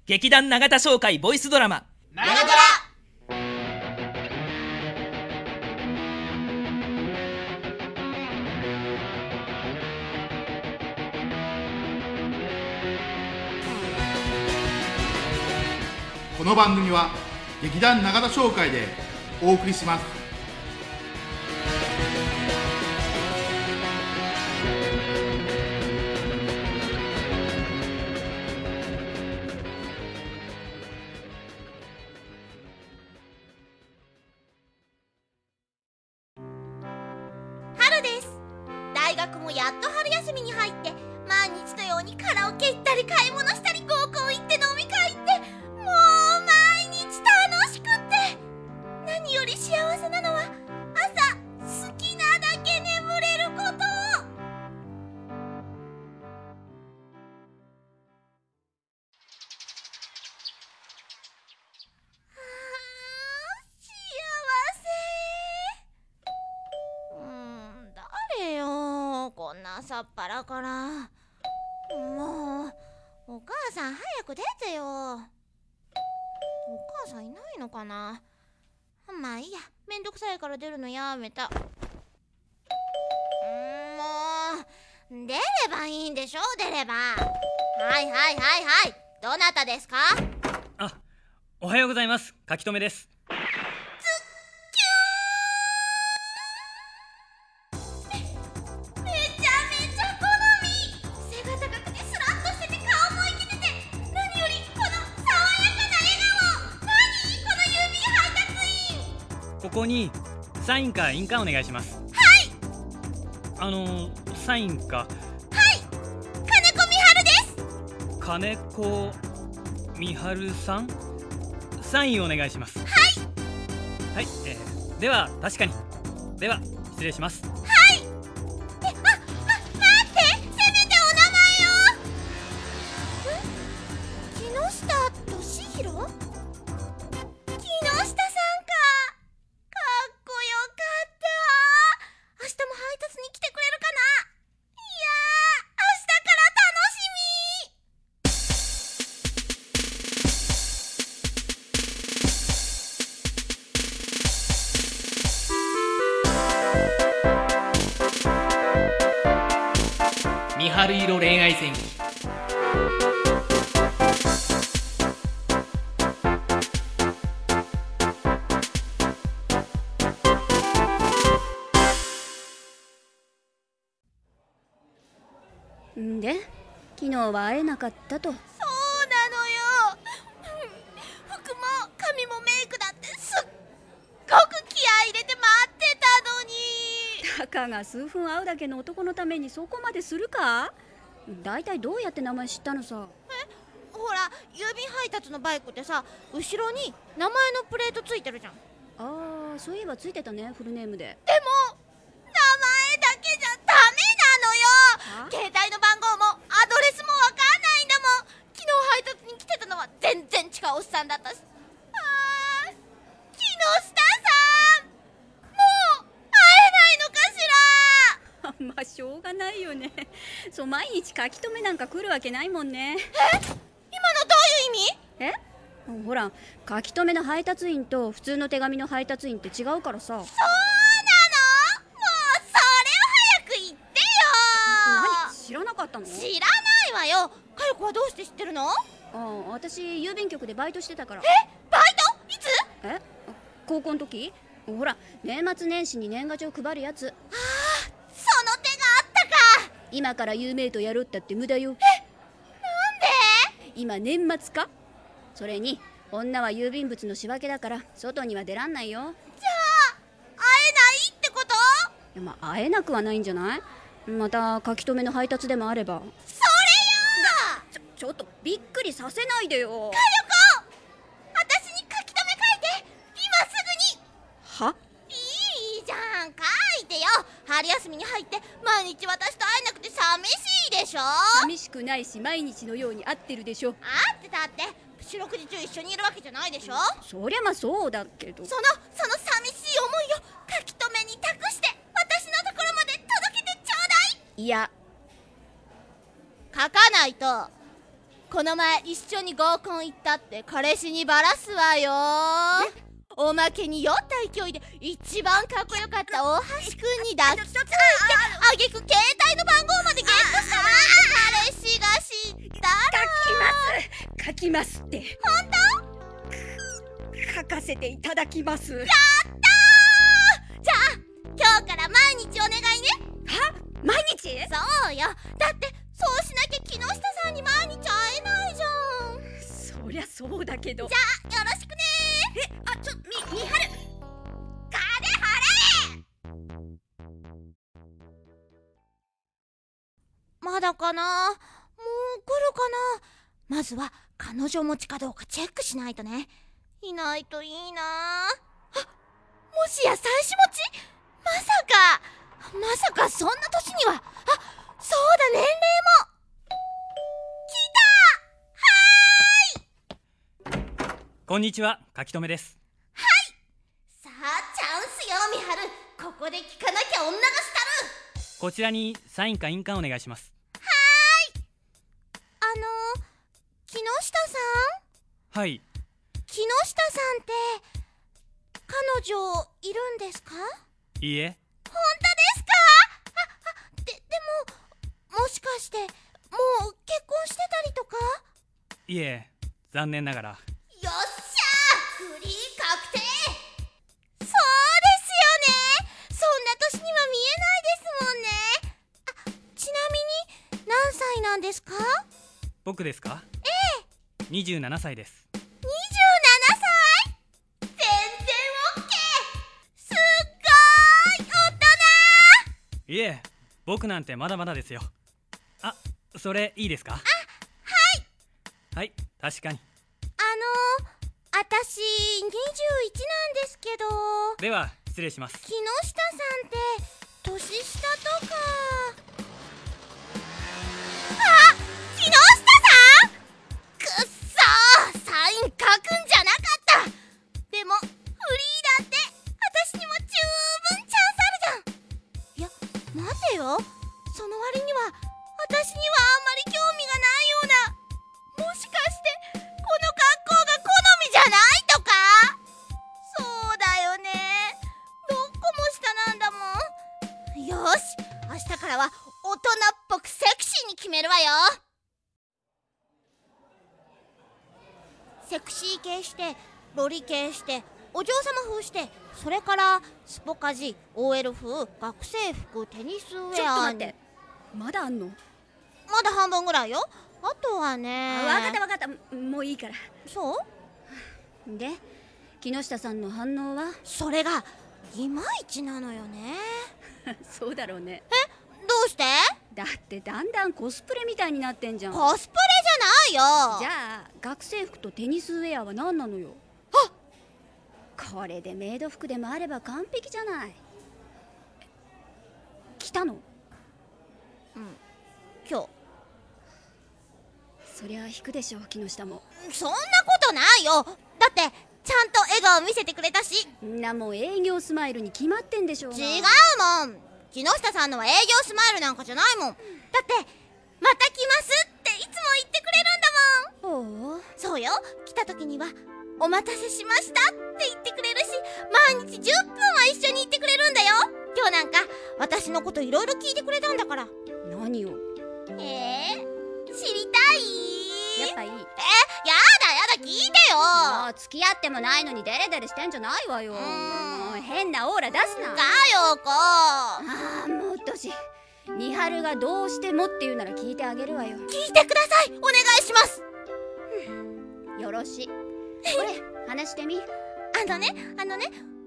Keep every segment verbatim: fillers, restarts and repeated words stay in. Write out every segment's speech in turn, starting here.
劇団永田商会ボイスドラマ長ドラ。 この番組は劇団永田商会でお送りします。 春です。大学もやっと春休みに入って、毎日のようにカラオケ行ったり買い物したり合コン行って飲み会行って、もう毎日楽しくって、何より幸せなのは朝好きなだけ眠れること。幸せ。うーん、誰よ、こんな朝っぱらから。もうお母さん早く出てよ。お母さんいないのかな。まあいいや、めんどくさいから出るのやめた。うんもう出ればいいんでしょ。出れば。はいはいはいはい、どなたですか。 あ、おはようございます。書き留めです。 めちゃめちゃ好み。背が高くてスラッとしてて顔もイケてて、何よりこの爽やかな笑顔。何この郵便配達員。 ここにサインか印鑑お願いします。 はい。 あのサインか。 はい、金子美春です。 金子美春さん、サインお願いします。 はいはい、えー、では確かに。では失礼します。 はい。え、あ、あ、待って、せめてお名前を。ん？木下俊弘？木下さんか。かっこよかった。明日も配達に来てくれるかな。いやー、明日から楽しみ。 美春色恋愛戦記。 んで、昨日は会えなかったと。 そうなのよ。服も髪もメイクだってすっごく気合い入れて待ってたのに。 たかが数分会うだけの男のためにそこまでするか。だいたいどうやって名前知ったのさ。 え、ほら、郵便配達のバイクってさ、後ろに名前のプレートついてるじゃん。 あー、そういえばついてたね、フルネームで。 でも名前だけじゃダメなのよ。携帯の番号もアドレスもわかんないんだもん。昨日配達に来てたのは全然違うおっさんだったし。あー、木下さん、もう会えないのかしら。 まあしょうがないよね。そう、毎日書き留めなんか来るわけないもんね。 え、今のどういう意味？ え、ほら、書き留めの配達員と普通の手紙の配達員って違うからさ。 そうなの？もうそれを早く言ってよ。 何、知らなかったの？ 知らないわよ。かよこはどうして知ってるの？ ああ、私郵便局でバイトしてたから。 え、バイト？いつ？ え、高校の時。ほら、年末年始に年賀状配るやつ。 ああ、その手があったか。 今から有名とやるったって無駄よ。 え、なんで？ 今年末か。それに女は郵便物の仕分けだから外には出らんないよ。 じゃあ会えないってこと？ いや、まあ会えなくはないんじゃない。また書き留めの配達でもあれば。 それよー。 ちょ、ちょっとびっくりさせないでよ。 かよこ、私に書き留め書いて、今すぐに。 は？ いいじゃん、書いてよ。春休みに入って毎日私と会えなくて寂しいでしょ。 寂しくないし、毎日のように会ってるでしょ。 会ってたって四六時中一緒にいるわけじゃないでしょ。 そりゃまあそうだけど。 そのその寂しい思いを書き留めに託して私のところまで届けてちょうだい。 いや、 書かないとこの前一緒に合コン行ったって彼氏にバラすわよ。おまけに酔った勢いで一番かっこよかった大橋くんに抱きついて、あげく携帯の番号までゲットしたなんて彼氏が知ったら。 書きます書きますって。 本当？ 書かせていただきます。やったー。じゃあ今日から毎日お願いね。 は？毎日？ そうよ。だってそうしなきゃ木下さんに毎日会えないじゃん。 そりゃそうだけど。 じゃあよろしくね。 え、あ、ちょ、み、みはる、 金払え。まだかな。もう来るかな。まずは彼女持ちかどうかチェックしないとね。いないといいなあ。もしや妻子持ち？まさかまさかそんな年には。あ、そうだ、年齢も。 こんにちは、書き留めです。 はい。さあチャンスよ、みはる。ここで聞かなきゃ女がしたる。 こちらにサインか印鑑お願いします。 はーい。あの木下さん。 はい。 木下さんって彼女いるんですか？ いいえ。 本当ですか？あ、あ、で、でももしかしてもう結婚してたりとか？ いえ、残念ながら。 よっしゃー、フリー確定。そうですよね。そんな年には見えないですもんね。あ、ちなみに何歳なんですか？ 僕ですか？ ええ。 にじゅうななさいです。 にじゅうななさい？全然オッケー。すっごーい大人。 いえ、僕なんてまだまだですよ。あ、それいいですか？あ、 はい。 はい、確かに。 あのー、あたしにじゅういちなんですけど。 では失礼します。 木下さんって年下とか。あ、木下さん。くっそー、サイン書くんじゃなかった。でもフリーだって、あたしにも十分チャンスあるじゃん。いや待てよ、その割にはあたしにはあんまり興味がないような。もしかしてこの格好が好みじゃないとか？そうだよね、どっこも下なんだもん。よし、明日からは大人っぽくセクシーに決めるわよ。セクシー系して、ロリ系して、お嬢様風して、それからスポカジ、オーエル 風、学生服、テニスウェア。 ちょっと待って、まだあんの？ まだ半分ぐらいよ。あとはね。 あ、分かった分かった、もういいから。 そうで、木下さんの反応は？ それがいまいちなのよね。 そうだろうね。 え、どうして？ だってだんだんコスプレみたいになってんじゃん。 コスプレじゃないよ。 じゃあ学生服とテニスウェアは何なのよ？ あ、 これでメイド服でもあれば完璧じゃない。来たの？ うん、今日。 そりゃ引くでしょ、木下も。 そんなことないよ。だってちゃんと笑顔見せてくれたし。 んなもん営業スマイルに決まってんでしょうが。 違うもん、木下さんのは営業スマイルなんかじゃないもん。だってまた来ますっていつも言ってくれるんだもん。 おう、 そうよ、来た時にはお待たせしましたって言ってくれるし、毎日じゅっぷんは一緒にいてくれるんだよ。今日なんか私のこといろいろ聞いてくれたんだから。 何を？ えー、知りたい？ やっぱいい。え、 やだやだ、聞いてよ。 もう付き合ってもないのにデレデレしてんじゃないわよ。もう変なオーラ出すな。 かよこ。 ああ、もううっとしい。美晴がどうしてもって言うなら聞いてあげるわよ。 聞いてください、お願いします。 よろしい。これ話してみ。 あのね、あのね。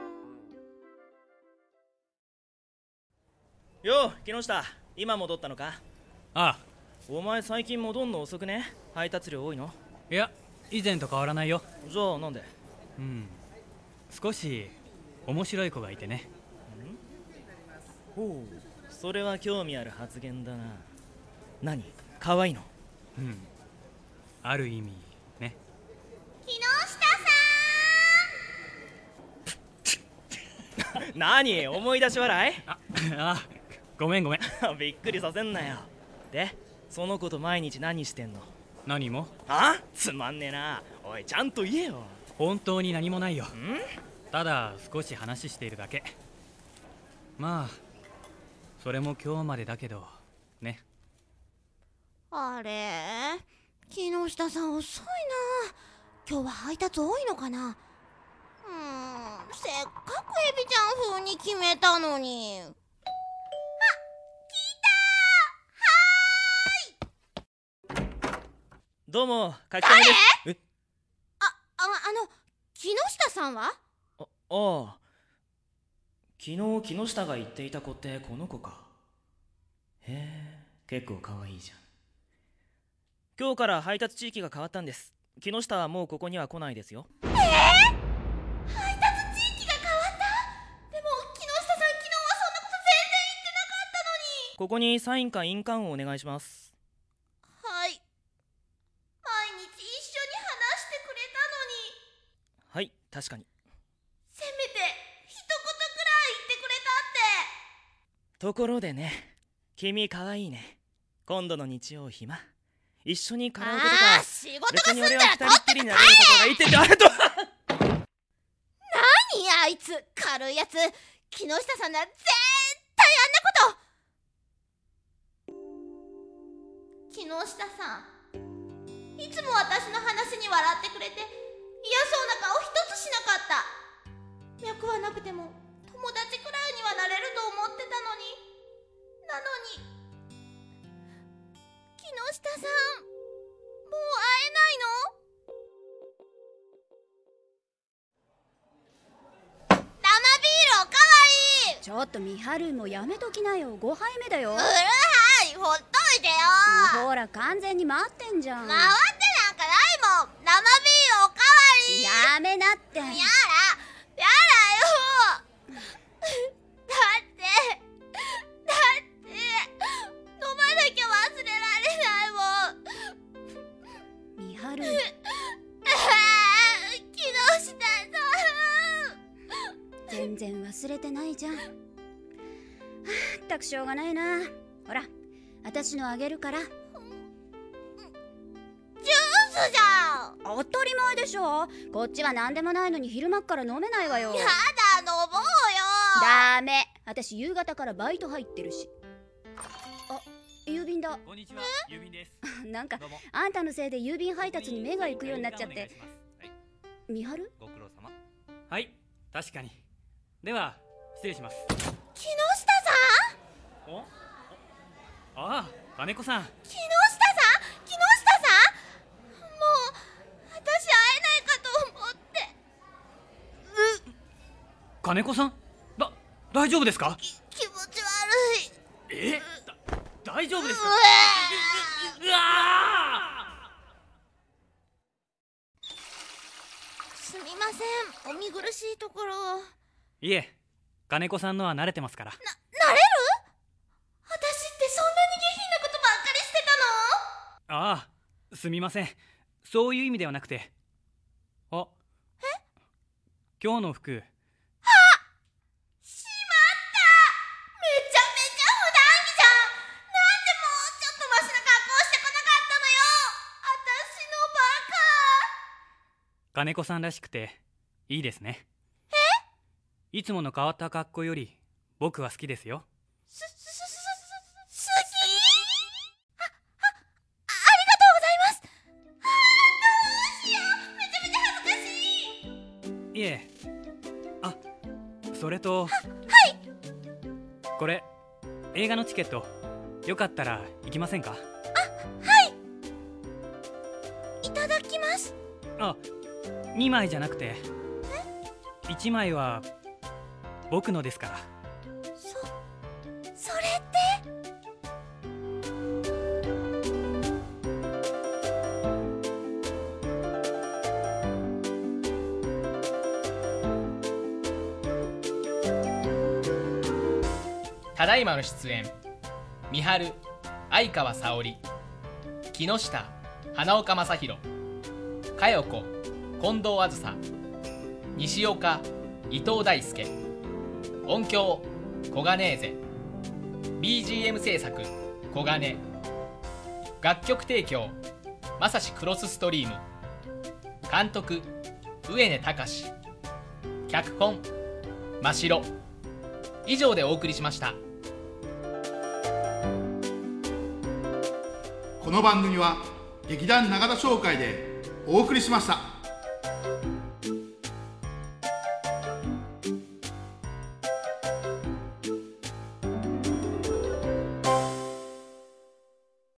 よう、木下、今戻ったのか？ ああ。 お前最近戻んの遅くね？配達量多いの？ いや、以前と変わらないよ。 じゃあなんで？ うん、少し面白い子がいてね。 ん？ほう、それは興味ある発言だな。何？可愛いの？ うん、ある意味ね。 木下さん何？思い出し笑い？ ああ、ごめんごめん。 びっくりさせんなよ。で、その子と毎日何してんの？ 何も？ あ？つまんねえな。おい、ちゃんと言えよ。 本当に何もないよ。 ん？ ただ少し話しているだけ。まあそれも今日までだけどね。 あれ、木下さん遅いな。今日は配達多いのかな。うーん、せっかくエビちゃん風に決めたのに。あ、来たー。はーい。 どうも、書き込みです。え？ あ、あ、あの木下さんは？ あ、ああ。昨日木下が言っていた子ってこの子か。へえ、結構可愛いじゃん。今日から配達地域が変わったんです。木下はもうここには来ないですよ。 えー、配達地域が変わった。でも木下さん、昨日はそんなこと全然言ってなかったのに。 ここにサインか印鑑をお願いします。 はい。毎日一緒に話してくれたのに。 はい、確かに。 せめて一言くらい言ってくれたって。 ところでね、君可愛いね。今度の日曜暇？一緒にカラオケとか。 あー、仕事が済んだら別に俺は二人っきりになれるとこがいいって言ってあれと。 何あいつ、軽いやつ。木下さんなら絶対あんなこと。木下さん、いつも私の話に笑ってくれて嫌そうな顔一つしなかった。脈はなくても友達くらいにはなれると思ってたのに。なのに木下さん、もう会えないの？生ビールおかわり。 ちょっと美晴、もうやめときなよ。ごはいめだよ。 うるさい、ほっといてよ。 もうほら、完全に待ってんじゃん。 回ってなんかないもん。生ビールおかわり。 やめなって。 やだ、やだよ。だってだって飲まなきゃ忘れられないもん。 美晴、 木下さん、 全然忘れてないじゃん。はあ、ったくしょうがないな。ほら、私のあげるから。 ジュースじゃん。 当たり前でしょ。こっちは何でもないのに昼間っから飲めないわよ。 やだ、飲もうよ。 ダメ、私夕方からバイト入ってるし。あ、郵便だ。 こんにちは、郵便です。 なんかどうも。 あんたのせいで郵便配達に目が行くようになっちゃって。 はい、 美晴、 ご苦労様。はい、確かに。では失礼します。 木下さん、 お、ああ、金子さん。 木下さん、木下さん、もう私会えないかと思って。 金子さん、だ大丈夫ですか？ き気持ち悪い。 え、だ大丈夫ですか？ うわううわすみません、お見苦しいところを。 いえ、金子さんのは慣れてますから。 な、なれる？私ってそんなに下品なことばっかりしてたの？ ああ、すみません。そういう意味ではなくて。あ、 え？ 今日の服。 しまった！めちゃめちゃ普段着じゃん。なんでもうちょっとマシな格好してこなかったのよ。私のバカ。 金子さんらしくていいですね。え？いつもの変わった格好より僕は好きですよ。 す、す、す、す、す、好き？あ、あ、ありがとうございます。あー、どうしよう。めちゃめちゃ恥ずかしい。 いえ、あ、それと。 はい。 これ映画のチケット、よかったら行きませんか？ あ、はい。いただきます。 あ、にまいじゃなくていちまいは僕のですから。 そ、それって。 ただいまの出演、美晴、相川沙織、木下、花岡正宏、佳代子、近藤あずさ、西岡、伊藤大輔、音響、小金ーゼ、ビージーエム 制作、小金、楽曲提供、 まさしクロスストリーム、監督上根隆、脚本真城、以上でお送りしました。 この番組は劇団長田商会でお送りしました。